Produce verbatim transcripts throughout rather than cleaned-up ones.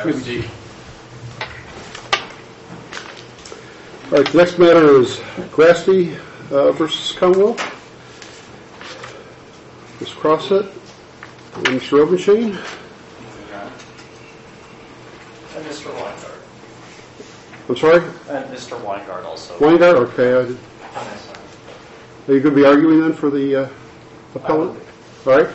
Excuse me. All right, the next matter is Grasty uh, versus Commonwealth. Miz Crossett and Mister Robenshane. And Mister Weingart. I'm sorry? And Mister Weingart also. Weingart? Okay. I did. Are you going to be arguing then for the uh, appellant? All right.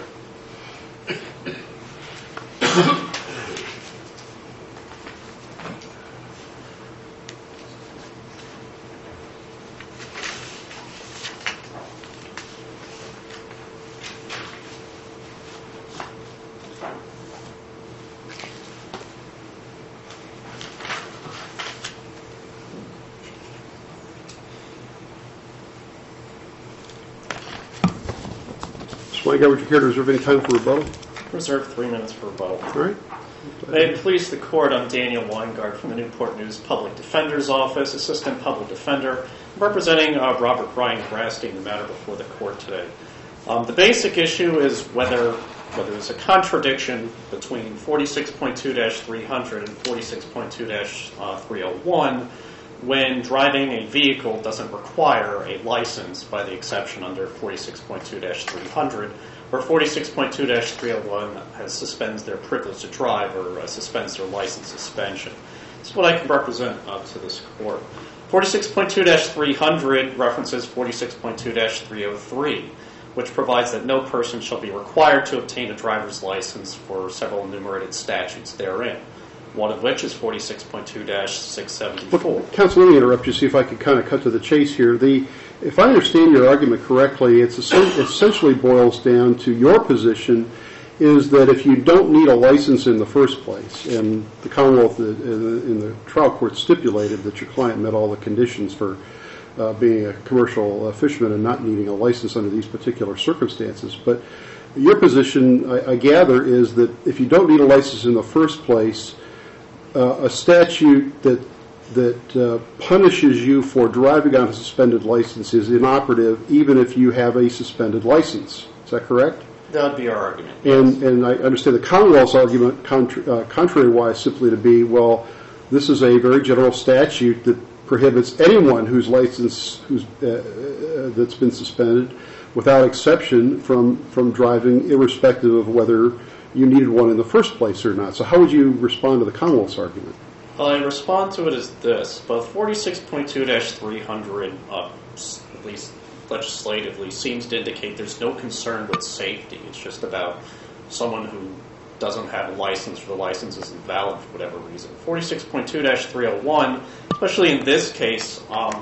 Weingart, would you care to reserve any time for rebuttal? Reserve three minutes for rebuttal. All right. May it please the Court, I'm Daniel Weingart from the Newport News Public Defender's Office, Assistant Public Defender, representing uh, Robert Brian Grasty in the matter before the Court today. Um, the basic issue is whether, whether there's a contradiction between forty-six point two dash three hundred and forty-six point two dash three oh one when driving a vehicle doesn't require a license, by the exception under forty-six point two dash three hundred, where forty-six point two dash three oh one has suspends their privilege to drive or uh, suspends their license suspension. This is what I can represent uh, to this Court. forty-six point two dash three hundred references forty-six point two dash three oh three, which provides that no person shall be required to obtain a driver's license for several enumerated statutes therein, one of which is forty-six point two dash six seventy-four. Well, Counsel, let me interrupt you, see if I can kind of cut to the chase here. The, if I understand your argument correctly, it's it essentially boils down to your position is that if you don't need a license in the first place, and the Commonwealth in the trial court stipulated that your client met all the conditions for uh, being a commercial uh, fisherman and not needing a license under these particular circumstances, but your position, I, I gather, is that if you don't need a license in the first place, Uh, a statute that that uh, punishes you for driving on a suspended license is inoperative, even if you have a suspended license. Is that correct? That would be our argument. And yes. and I understand the Commonwealth's argument, contra- uh, contrary-wise, simply to be, well, this is a very general statute that prohibits anyone whose license who's uh, uh, that's been suspended, without exception, from from driving, irrespective of whether you needed one in the first place or not. So how would you respond to the Commonwealth's argument? Well, I respond to it as this. Both forty-six point two dash three hundred, uh, at least legislatively, seems to indicate there's no concern with safety. It's just about someone who doesn't have a license or the license isn't valid for whatever reason. forty-six point two dash three oh one, especially in this case, um,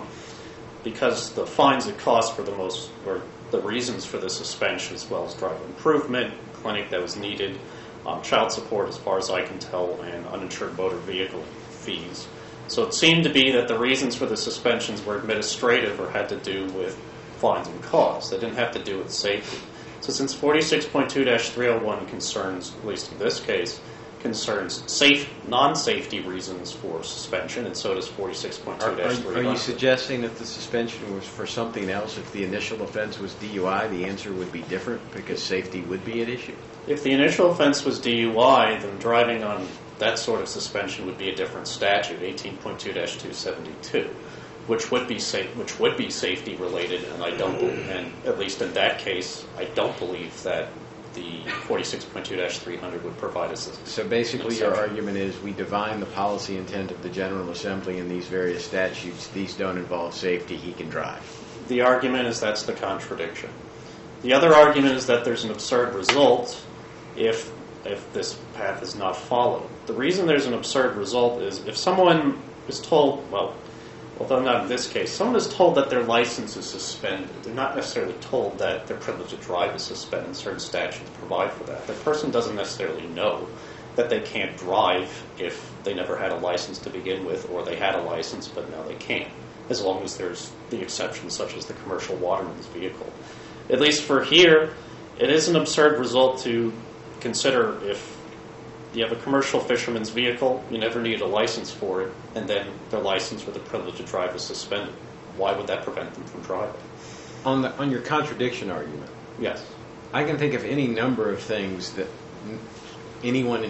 because the fines and costs for the most, or the reasons for the suspension, as well as driver improvement, clinic that was needed, um, child support as far as I can tell, and uninsured motor vehicle fees. So it seemed to be that the reasons for the suspensions were administrative or had to do with fines and costs. They didn't have to do with safety. So since forty-six point two dash three oh one concerns, at least in this case, concerns safe, non-safety reasons for suspension, and so does forty-six point two dash three hundred. Are, are you suggesting that the suspension was for something else? If the initial offense was D U I, the answer would be different because safety would be at issue? If the initial offense was D U I, then driving on that sort of suspension would be a different statute, eighteen point two dash two seventy-two, which would be safe, which would be safety related, and I don't, and at least in that case, I don't believe that the forty-six point two dash three hundred would provide us. So basically your argument is we divine the policy intent of the General Assembly in these various statutes. These don't involve safety. He can drive. The argument is that's the contradiction. The other argument is that there's an absurd result if if this path is not followed. The reason there's an absurd result is if someone is told, well, although not in this case, someone is told that their license is suspended. They're not necessarily told that their privilege to drive is suspended. Certain statutes provide for that. The person doesn't necessarily know that they can't drive if they never had a license to begin with, or they had a license but now they can't, as long as there's the exceptions such as the commercial waterman's vehicle. At least for here, it is an absurd result to consider if you have a commercial fisherman's vehicle, you never needed a license for it, and then their license for the privilege to drive is suspended. Why would that prevent them from driving? On the on your contradiction argument, yes, I can think of any number of things that anyone in,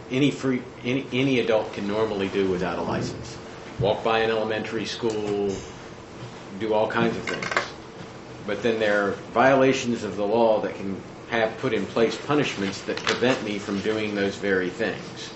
any free any any adult can normally do without a license. Walk by an elementary school, do all kinds of things. But then there are violations of the law that can have put in place punishments that prevent me from doing those very things.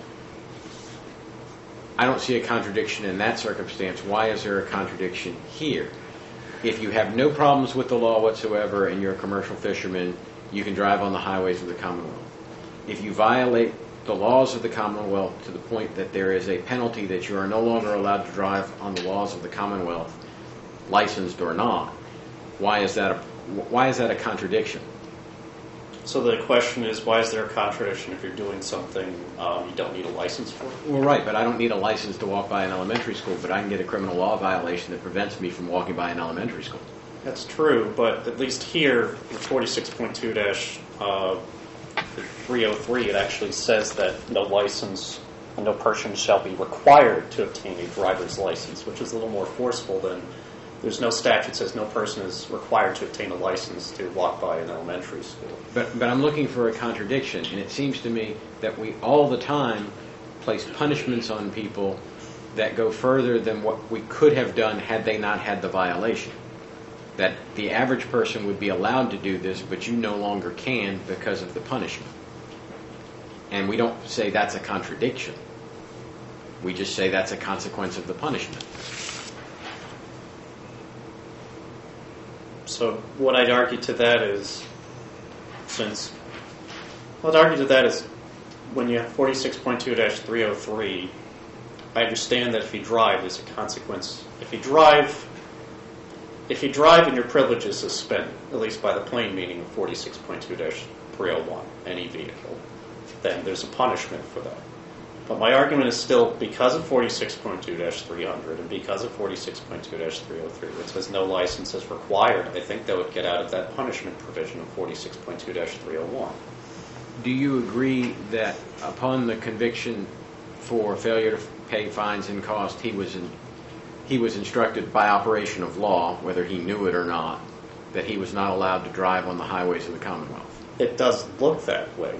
I don't see a contradiction in that circumstance. Why is there a contradiction here? If you have no problems with the law whatsoever and you're a commercial fisherman, you can drive on the highways of the Commonwealth. If you violate the laws of the Commonwealth to the point that there is a penalty that you are no longer allowed to drive on the laws of the Commonwealth, licensed or not, why is that a, why is that a contradiction? So the question is, why is there a contradiction if you're doing something um, you don't need a license for? Well, right, but I don't need a license to walk by an elementary school, but I can get a criminal law violation that prevents me from walking by an elementary school. That's true, but at least here, in forty-six point two dash three oh three, it actually says that no license, no person shall be required to obtain a driver's license, which is a little more forceful than, there's no statute that says no person is required to obtain a license to walk by an elementary school. But, but I'm looking for a contradiction, and it seems to me that we all the time place punishments on people that go further than what we could have done had they not had the violation. That the average person would be allowed to do this, but you no longer can because of the punishment. And we don't say that's a contradiction. We just say that's a consequence of the punishment. So what I'd argue to that is, since, what I'd argue to that is, when you have forty-six point two dash three oh three, I understand that if you drive, there's a consequence. If you drive, if you drive and your privilege is suspended, at least by the plain meaning of forty-six point two dash three oh one, any vehicle, then there's a punishment for that. But my argument is still, because of forty-six point two dash three hundred and because of forty-six point two dash three oh three, which says no license is required, I think that would get out of that punishment provision of forty-six point two dash three oh one. Do you agree that upon the conviction for failure to pay fines and costs, he was in, he was instructed by operation of law, whether he knew it or not, that he was not allowed to drive on the highways of the Commonwealth? It does look that way.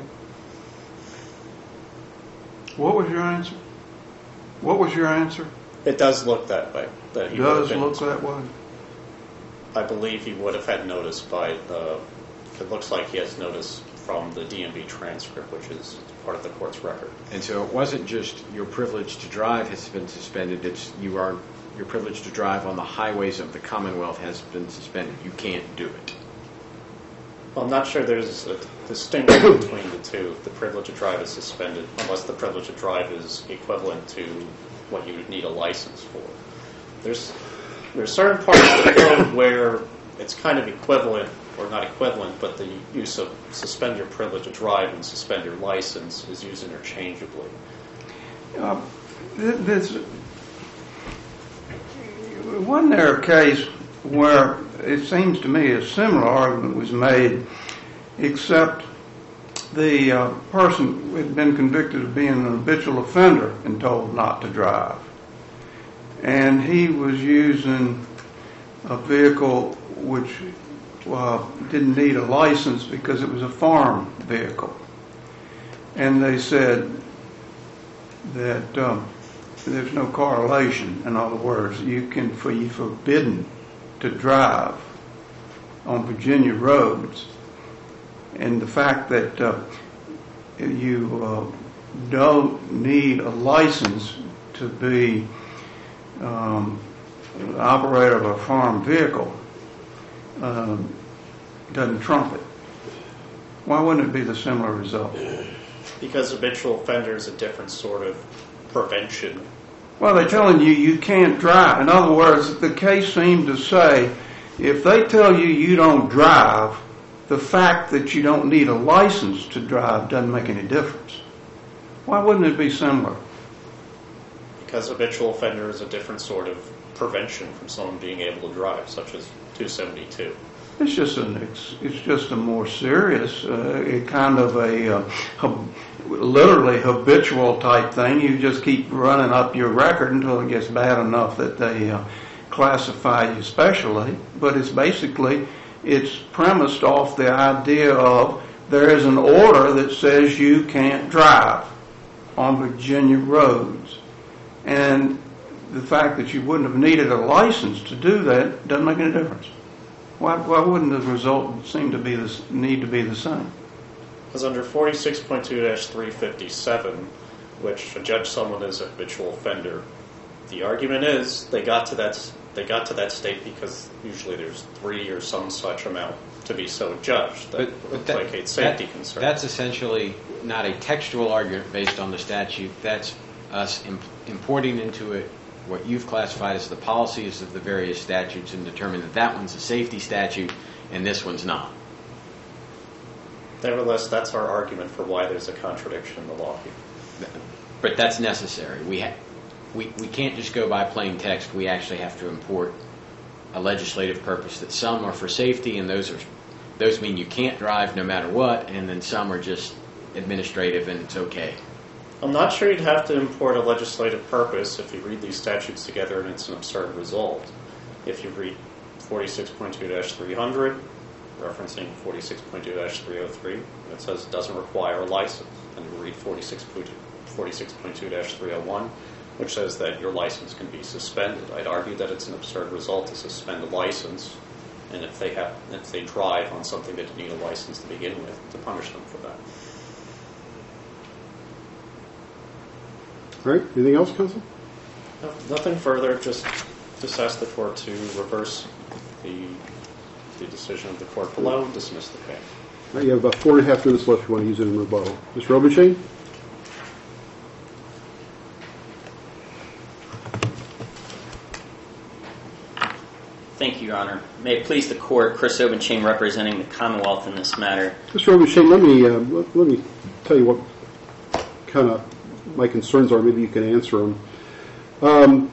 What was your answer? What was your answer? It does look that way. That he Does been, look that way? I believe he would have had notice by the, it looks like he has notice from the D M V transcript, which is part of the court's record. And so it wasn't just your privilege to drive has been suspended, it's you are your privilege to drive on the highways of the Commonwealth has been suspended. You can't do it. Well, I'm not sure there's a distinction between the two. The privilege to drive is suspended unless the privilege to drive is equivalent to what you would need a license for. There's there's certain parts of the code where it's kind of equivalent, or not equivalent, but the use of suspend your privilege to drive and suspend your license is used interchangeably. Uh, this, wasn't there a case where it seems to me a similar argument was made, except the uh, person had been convicted of being an habitual offender and told not to drive. And he was using a vehicle which uh, didn't need a license because it was a farm vehicle. And they said that um, there's no correlation. In other words, you can be forbidden to drive on Virginia roads, and the fact that uh, you uh, don't need a license to be um, the operator of a farm vehicle um, doesn't trump it. Why wouldn't it be the similar result? Because habitual offender is a different sort of prevention. Well, they're telling you you can't drive. In other words, the case seemed to say, if they tell you you don't drive, the fact that you don't need a license to drive doesn't make any difference. Why wouldn't it be similar? Because habitual offender is a different sort of prevention from someone being able to drive, such as two seventy-two. It's just an it's, it's just a more serious, uh, a kind of a uh, hab- literally habitual type thing. You just keep running up your record until it gets bad enough that they uh, classify you specially. But it's basically it's premised off the idea of there is an order that says you can't drive, on Virginia roads. And the fact that you wouldn't have needed a license to do that doesn't make any difference. Why, why wouldn't the result seem to be this, need to be the same? Because under forty-six point two dash three fifty-seven, which adjudge someone as a habitual offender, the argument is they got to that they got to that state because usually there's three or some such amount to be so judged. That But, but that, placates safety that, concerns. That's essentially not a textual argument based on the statute. That's us imp- importing into it what you've classified as the policies of the various statutes and determine that that one's a safety statute and this one's not. Nevertheless, that's our argument for why there's a contradiction in the law here. But that's necessary. We, ha- we we can't just go by plain text. We actually have to import a legislative purpose that some are for safety, and those are those mean you can't drive no matter what, and then some are just administrative and it's okay. I'm not sure you'd have to import a legislative purpose if you read these statutes together and it's an absurd result. If you read forty-six point two dash three hundred, referencing forty-six point two dash three oh three, it says it doesn't require a license. And you read forty-six point two dash three oh one, which says that your license can be suspended. I'd argue that it's an absurd result to suspend a license, and if they have, if they drive on something that need a license to begin with, to punish them for that. All right, anything else, Counsel? No, nothing further, just, just ask the court to reverse the, the decision of the court below and dismiss the case. All right, you have about four and a half minutes left if you want to use it in rebuttal. Mister Robichain? Thank you, Your Honor. May it please the Court, Chris Obenchain representing the Commonwealth in this matter. Mister Robichain, let me, uh, let, let me tell you what kind of my concerns are. Maybe you can answer them. Um,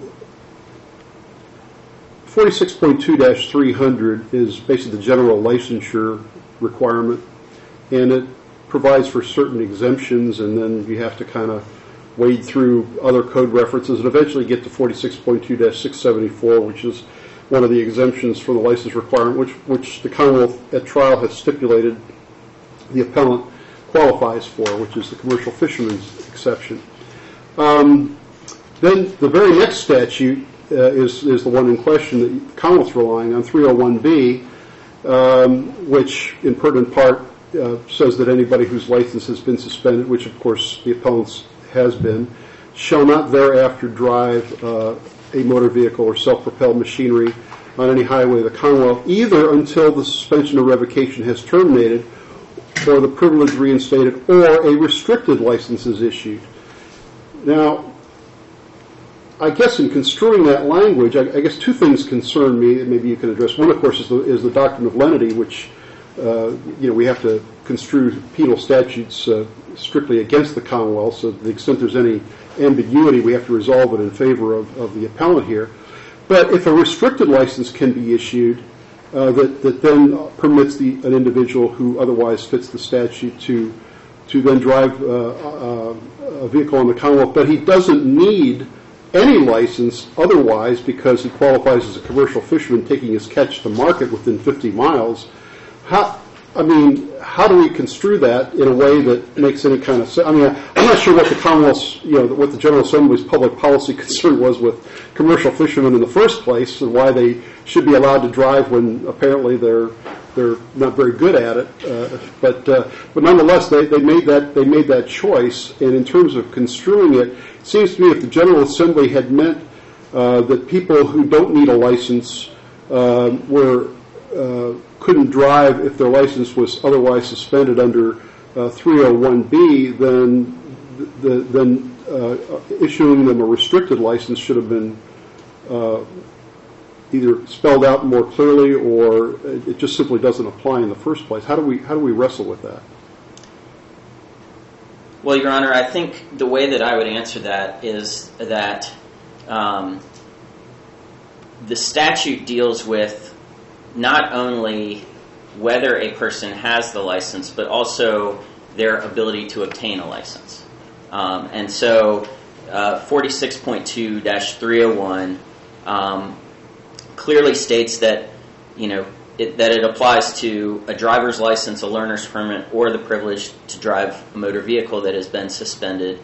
forty-six point two dash three hundred is basically the general licensure requirement, and it provides for certain exemptions, and then you have to kind of wade through other code references and eventually get to forty-six point two dash six seventy-four, which is one of the exemptions from the license requirement, which, which the Commonwealth at trial has stipulated the appellant qualifies for, which is the commercial fisherman's exception. Um, then the very next statute uh, is, is the one in question that the Commonwealth's relying on, three oh one B, um, which in pertinent part uh, says that anybody whose license has been suspended, which of course the appellant's has been, shall not thereafter drive uh, a motor vehicle or self-propelled machinery on any highway of the Commonwealth, either until the suspension or revocation has terminated or the privilege reinstated or a restricted license is issued. Now, I guess in construing that language, I, I guess two things concern me that maybe you can address. One, of course, is the, is the doctrine of lenity, which uh, you know we have to construe penal statutes uh, strictly against the Commonwealth, so to the extent there's any ambiguity, we have to resolve it in favor of, of the appellant here. But if a restricted license can be issued uh, that, that then permits the, an individual who otherwise fits the statute to to then drive uh, uh, a vehicle in the Commonwealth, but he doesn't need any license otherwise because he qualifies as a commercial fisherman taking his catch to market within fifty miles, how, I mean, how do we construe that in a way that makes any kind of sense? I mean, I'm not sure what the Commonwealth's, you know, what the General Assembly's public policy concern was with commercial fishermen in the first place and why they should be allowed to drive when apparently they're they're not very good at it. Uh, but uh, but nonetheless, they, they made that they made that choice. And in terms of construing it, it seems to me if the General Assembly had meant uh, that people who don't need a license uh, were uh, couldn't drive if their license was otherwise suspended under uh, three oh one B, then the, then uh, issuing them a restricted license should have been uh, either spelled out more clearly, or it just simply doesn't apply in the first place. How do we how do we wrestle with that? Well, Your Honor, I think the way that I would answer that is that um, the statute deals with not only whether a person has the license, but also their ability to obtain a license. Um, and so uh, forty-six point two dash three oh one um, clearly states that, you know, it, that it applies to a driver's license, a learner's permit, or the privilege to drive a motor vehicle that has been suspended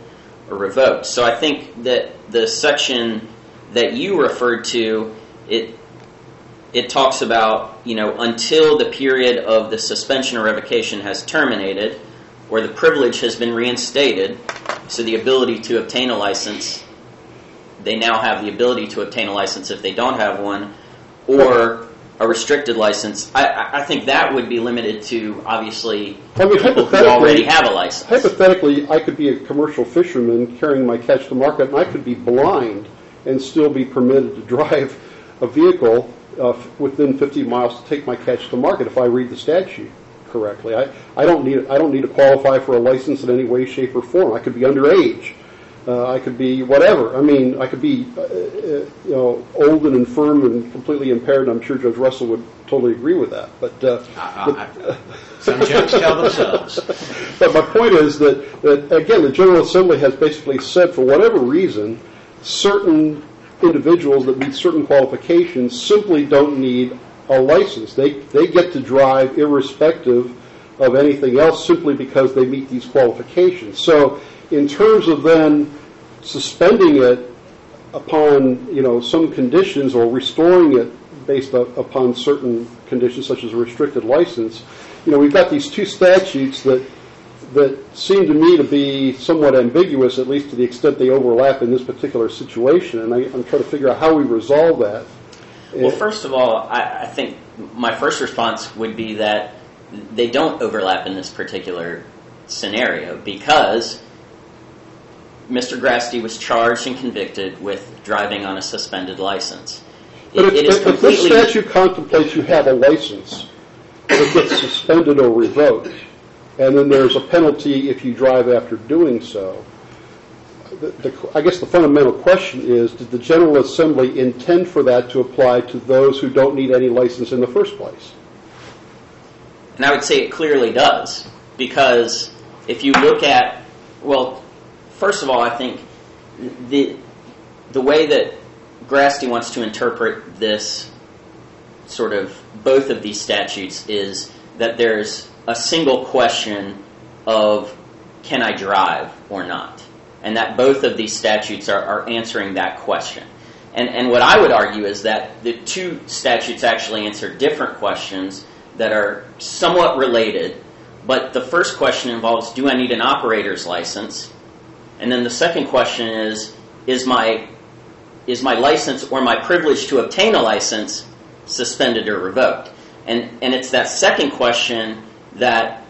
or revoked. So I think that the section that you referred to, it it talks about, you know, until the period of the suspension or revocation has terminated or the privilege has been reinstated, so the ability to obtain a license, they now have the ability to obtain a license if they don't have one, or a restricted license. I, I think that would be limited to, obviously, I mean, people who already have a license. Hypothetically, I could be a commercial fisherman carrying my catch to market, and I could be blind and still be permitted to drive a vehicle uh, within fifty miles to take my catch to market if I read the statute correctly. I, I don't need I don't need to qualify for a license in any way, shape, or form. I could be underage. Uh, I could be whatever. I mean, I could be, uh, uh, you know, old and infirm and completely impaired. And I'm sure Judge Russell would totally agree with that. But, uh, uh, but uh, some judges tell themselves. But my point is that, that again, the General Assembly has basically said, for whatever reason, certain individuals that meet certain qualifications simply don't need a license. They they get to drive irrespective of anything else simply because they meet these qualifications. So, in terms of then suspending it upon, you know, some conditions or restoring it based up, upon certain conditions, such as a restricted license, you know, we've got these two statutes that that seem to me to be somewhat ambiguous, at least to the extent they overlap in this particular situation, and I, I'm trying to figure out how we resolve that. Well, first of all, I, I think my first response would be that they don't overlap in this particular scenario because Mister Grasty was charged and convicted with driving on a suspended license. It, but if, it is if completely... this statute contemplates you have a license, but it gets suspended or revoked, and then there's a penalty if you drive after doing so, the, the, I guess the fundamental question is, did the General Assembly intend for that to apply to those who don't need any license in the first place? And I would say it clearly does, because if you look at, well, first of all, I think the the way that Grasty wants to interpret this sort of both of these statutes is that there's a single question of can I drive or not, and that both of these statutes are, are answering that question. And and what I would argue is that the two statutes actually answer different questions that are somewhat related, but the first question involves, do I need an operator's license? And then the second question is, is my is my license or my privilege to obtain a license suspended or revoked? And and it's that second question that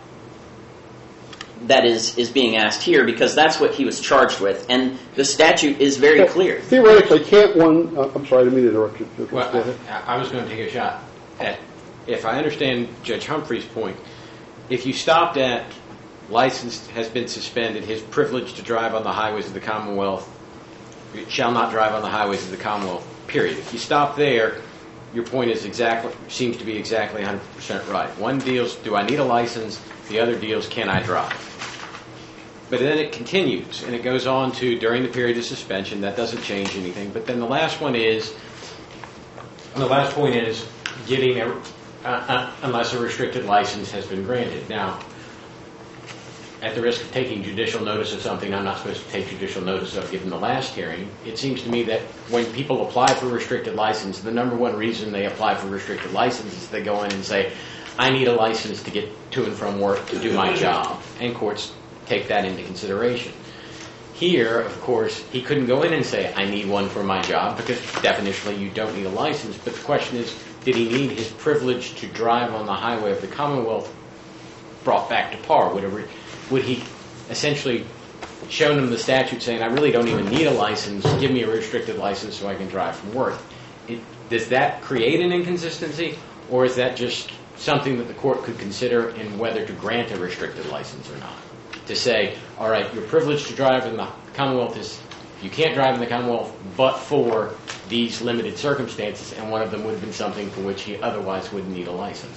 that is, is being asked here, because that's what he was charged with. And the statute is very well, clear. Theoretically, can't one... Uh, I'm sorry, I didn't mean to interrupt you. Well, I, I was going to take a shot at, if I understand Judge Humphrey's point, if you stopped at license has been suspended, his privilege to drive on the highways of the Commonwealth, shall not drive on the highways of the Commonwealth, period. If you stop there, your point is exactly seems to be exactly one hundred percent right. One deals, do I need a license? The other deals, can I drive? But then it continues, and it goes on to during the period of suspension. That doesn't change anything. But then the last one is, the last point is getting a, uh, uh, unless a restricted license has been granted. Now, at the risk of taking judicial notice of something I'm not supposed to take judicial notice of given the last hearing, it seems to me that when people apply for a restricted license, the number one reason they apply for a restricted license is they go in and say, I need a license to get to and from work to do my job. And courts take that into consideration. Here, of course, he couldn't go in and say, I need one for my job, because definitionally you don't need a license. But the question is, did he need his privilege to drive on the highway of the Commonwealth brought back to par? Would, a, would he essentially shown him the statute saying, I really don't even need a license, give me a restricted license so I can drive from work? It, does that create an inconsistency, or is that just something that the court could consider in whether to grant a restricted license or not? To say, all right, your privilege to drive in the Commonwealth is, you can't drive in the Commonwealth but for these limited circumstances, and one of them would have been something for which he otherwise wouldn't need a license.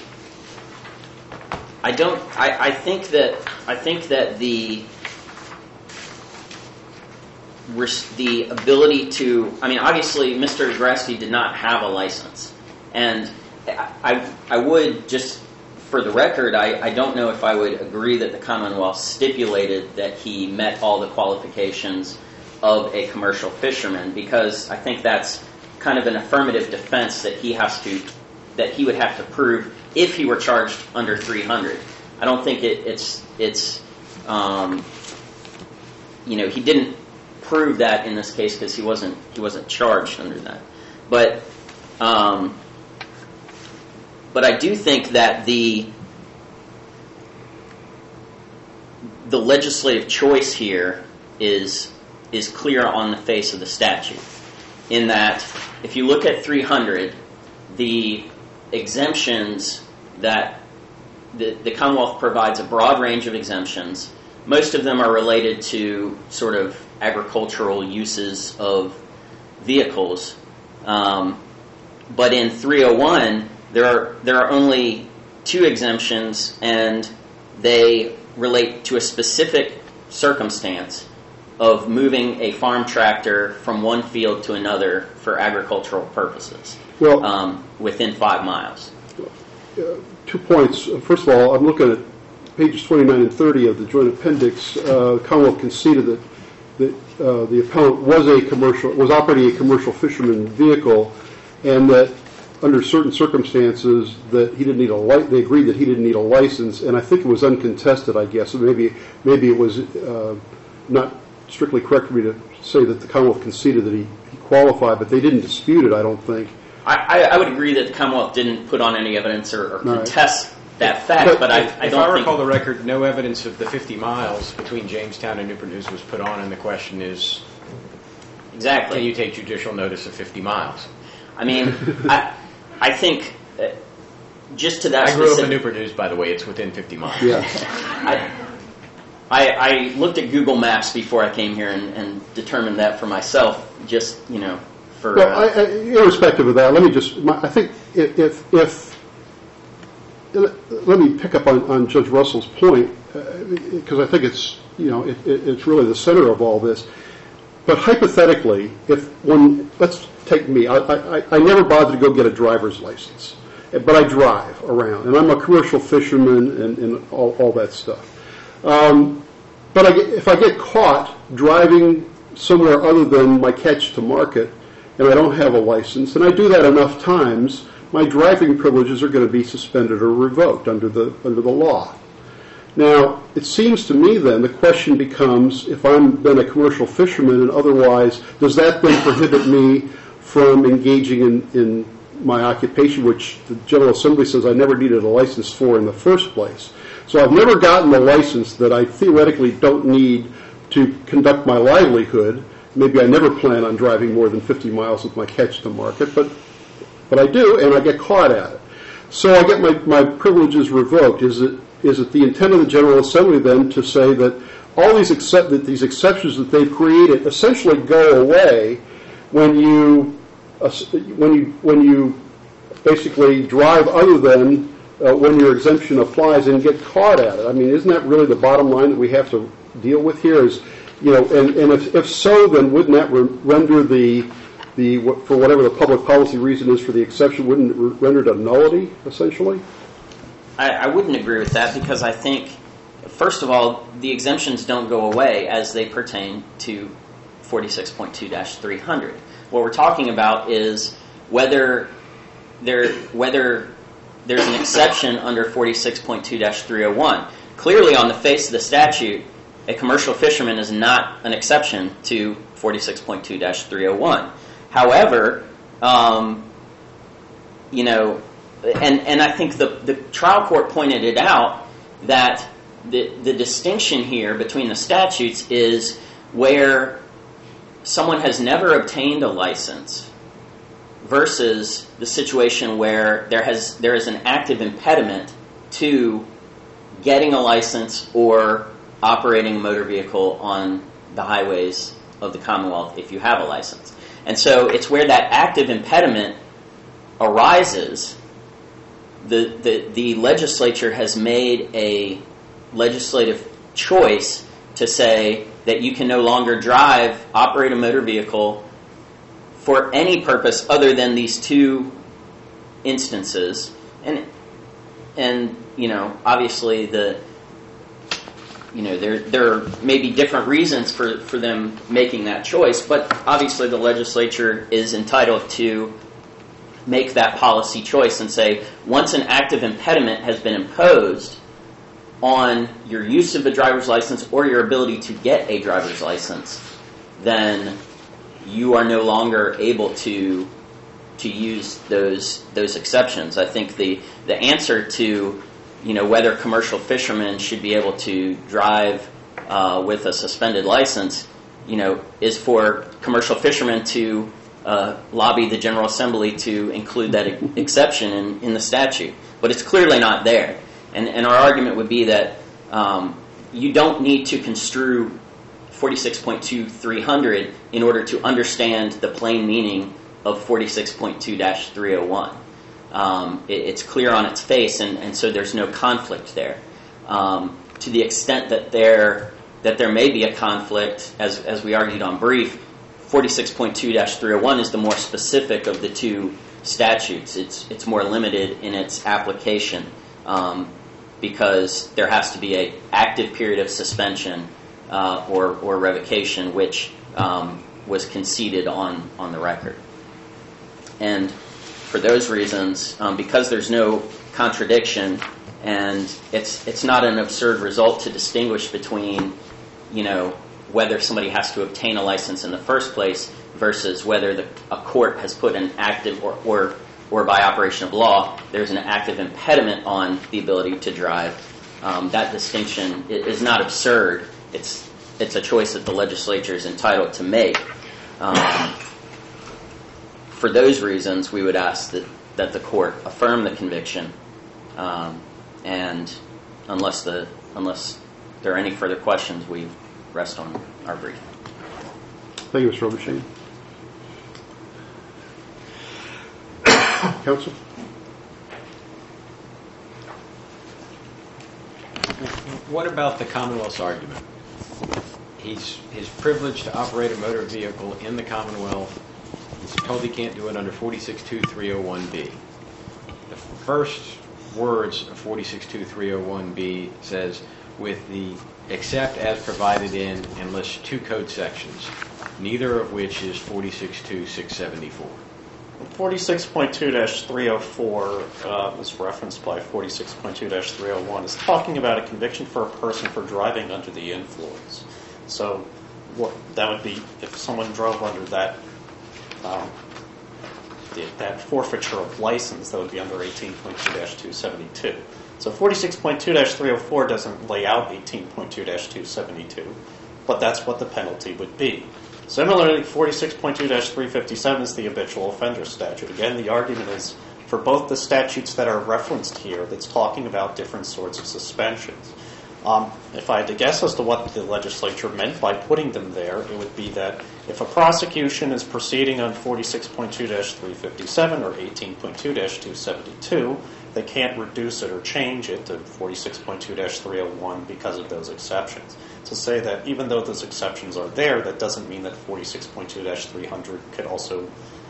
I don't. I, I think that. I think that the the ability to. I mean, obviously, Mister Grasty did not have a license, and I I would just for the record, I, I don't know if I would agree that the Commonwealth stipulated that he met all the qualifications of a commercial fisherman, because I think that's kind of an affirmative defense that he has to, that he would have to prove if he were charged under three hundred. I don't think it, it's it's um, you know, he didn't prove that in this case because he wasn't he wasn't charged under that. But um, but I do think that the the legislative choice here is is clear on the face of the statute, in that if you look at three hundred, the exemptions that the, the Commonwealth provides a broad range of exemptions. Most of them are related to sort of agricultural uses of vehicles. Um, but in three oh one, there are there are only two exemptions, and they relate to a specific circumstance of moving a farm tractor from one field to another for agricultural purposes, Well, um, within five miles. Uh, two points. First of all, I'm looking at pages twenty-nine and thirty of the joint appendix. Uh, Commonwealth conceded that, that uh, the appellant was a commercial, was operating a commercial fisherman vehicle, and that under certain circumstances that he didn't need a li- they agreed that he didn't need a license, and I think it was uncontested, I guess. So maybe maybe it was uh, not strictly correct for me to say that the Commonwealth conceded that he, he qualified, but they didn't dispute it, I don't think. I, I would agree that the Commonwealth didn't put on any evidence or, or Right. contest that fact, But but, I, If, I if don't I think... recall the record, no evidence of the fifty miles between Jamestown and Newport News was put on, and the question is, Exactly. can you take judicial notice of fifty miles? I mean, I, I think uh, just to that I grew up in specific... Newport News, by the way. It's within fifty miles. Yeah. I, I, I looked at Google Maps before I came here and, and determined that for myself, just, you know, for... Well, uh, I, I, irrespective of that, let me just, my, I think if, if, if, let me pick up on, on Judge Russell's point, because uh, I think it's, you know, it, it, it's really the center of all this. But hypothetically, if when, let's take me, I, I, I never bothered to go get a driver's license, but I drive around, and I'm a commercial fisherman and, and all, all that stuff. Um, but I get, if I get caught driving somewhere other than my catch to market, and I don't have a license, and I do that enough times, my driving privileges are going to be suspended or revoked under the under the law. Now, it seems to me then the question becomes, if I'm then a commercial fisherman and otherwise, does that then prohibit me from engaging in, in my occupation, which the General Assembly says I never needed a license for in the first place? So I've never gotten a license that I theoretically don't need to conduct my livelihood. Maybe I never plan on driving more than fifty miles with my catch to market, but but I do, and I get caught at it. So I get my, my privileges revoked. Is it is it the intent of the General Assembly then to say that all these except that these exceptions that they've created essentially go away when you uh, when you when you basically drive other than uh, when your exemption applies and get caught at it? I mean, isn't that really the bottom line that we have to deal with here? Is, you know, and, and if, if so, then wouldn't that re- render the the for whatever the public policy reason is for the exception, wouldn't it re- render it a nullity essentially? I, I wouldn't agree with that, because I think, first of all, the exemptions don't go away as they pertain to forty-six point two dash three hundred. What we're talking about is whether there whether there's an exception under forty-six point two dash three oh one. Clearly, on the face of the statute, a commercial fisherman is not an exception to forty-six point two dash three oh one. However, um, you know, and, and I think the, the trial court pointed it out that the, the distinction here between the statutes is where someone has never obtained a license versus the situation where there has there is an active impediment to getting a license or operating a motor vehicle on the highways of the Commonwealth if you have a license. And so it's where that active impediment arises. The, the, the legislature has made a legislative choice to say that you can no longer drive, operate a motor vehicle for any purpose other than these two instances. And, and you know, obviously the, you know, there there may be different reasons for, for them making that choice, but obviously the legislature is entitled to make that policy choice and say, once an active impediment has been imposed on your use of a driver's license or your ability to get a driver's license, then you are no longer able to to use those those exceptions. I think the the answer to, you know, whether commercial fishermen should be able to drive uh, with a suspended license, you know, is for commercial fishermen to uh, lobby the General Assembly to include that ex- exception in, in the statute. But it's clearly not there. And, and our argument would be that um, you don't need to construe forty-six point two three hundred in order to understand the plain meaning of forty-six point two dash three oh one. Um, it, it's clear on its face, and, and so there's no conflict there. Um, to the extent that there that there may be a conflict, as as we argued on brief, forty-six point two dash three oh one is the more specific of the two statutes. It's it's more limited in its application um, because there has to be an active period of suspension uh, or or revocation, which um, was conceded on on the record. And for those reasons, um, because there's no contradiction, and it's it's not an absurd result to distinguish between, you know, whether somebody has to obtain a license in the first place versus whether the, a court has put an active or, or or by operation of law there's an active impediment on the ability to drive. Um, that distinction is not absurd. It's it's a choice that the legislature is entitled to make. Um, For those reasons, we would ask that, that the court affirm the conviction, um, and unless the unless there are any further questions, we rest on our brief. Thank you, Mister Robichain. Counsel? What about the Commonwealth's argument? He's his privilege to operate a motor vehicle in the Commonwealth. He's told he can't do it under forty-six two three oh one B. The first words of forty-six two three oh one B says, with the except as provided in, and lists two code sections, neither of which is forty-six two six seventy-four. forty-six point two dash three oh four uh, was referenced by forty-six point two dash three oh one is talking about a conviction for a person for driving under the influence. So what that would be if someone drove under that Um, the, that forfeiture of license, that would be under eighteen point two dash two seventy-two. So forty-six point two dash three oh four doesn't lay out eighteen point two dash two seventy-two, but that's what the penalty would be. Similarly, forty-six point two dash three fifty-seven is the habitual offender statute. Again, the argument is for both the statutes that are referenced here that's talking about different sorts of suspensions. Um, if I had to guess as to what the legislature meant by putting them there, it would be that if a prosecution is proceeding on forty-six point two dash three fifty-seven or eighteen point two dash two seventy-two, they can't reduce it or change it to forty-six point two dash three oh one because of those exceptions. To say that even though those exceptions are there, that doesn't mean that forty-six point two dash three hundred could also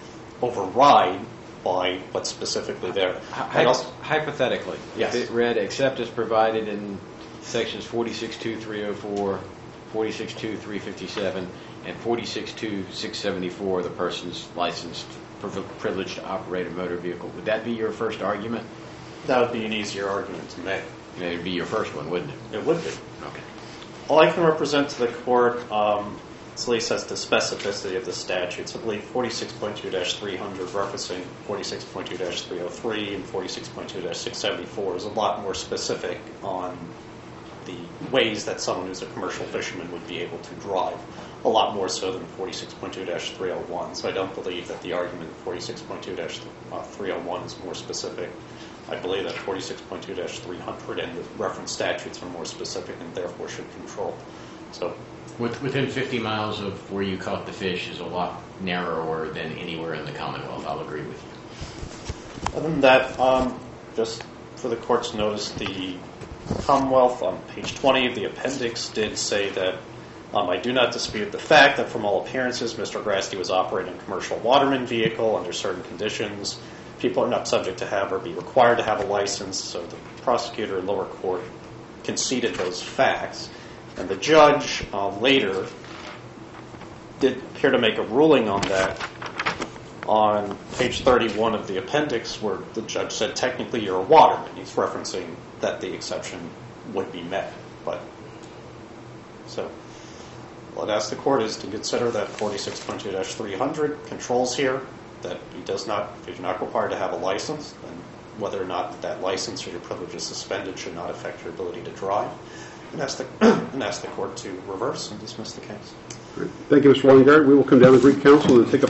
override by what's specifically there. Hy- also, hypothetically, yes. If it read except as provided in sections forty-six two three oh four, forty-six two three fifty-seven, and forty-six two six seventy-four, the person's licensed, privileged to operate a motor vehicle. Would that be your first argument? That would be an easier argument to make. It would be your first one, wouldn't it? It would be. Okay. All I can represent to the court, um, at least as the specificity of the statutes, I believe forty-six point two dash three hundred referencing forty-six point two dash three oh three and forty-six point two dash six seventy-four is a lot more specific on the ways that someone who's a commercial fisherman would be able to drive, a lot more so than forty-six point two dash three oh one. So I don't believe that the argument forty-six point two dash three oh one is more specific. I believe that forty-six point two dash three hundred and the reference statutes are more specific and therefore should control. So, Within fifty miles of where you caught the fish is a lot narrower than anywhere in the Commonwealth. I'll agree with you. Other than that, um, just for the court's notice, the Commonwealth on page twenty of the appendix did say that um, I do not dispute the fact that from all appearances Mister Grasty was operating a commercial waterman vehicle under certain conditions. people are not subject to have or be required to have a license. So the prosecutor in lower court conceded those facts. And the judge uh, later did appear to make a ruling on that on page thirty-one of the appendix, where the judge said technically you're a waterman. He's referencing that the exception would be met. But so what I'd ask the court is to consider that forty-six point two dash three hundred controls here, that he does not, if he's not required to have a license, and whether or not that license or your privilege is suspended should not affect your ability to drive, and ask the, and ask the court to reverse and dismiss the case. Thank you, Mister Weingart. We will come down to Greek Council and take up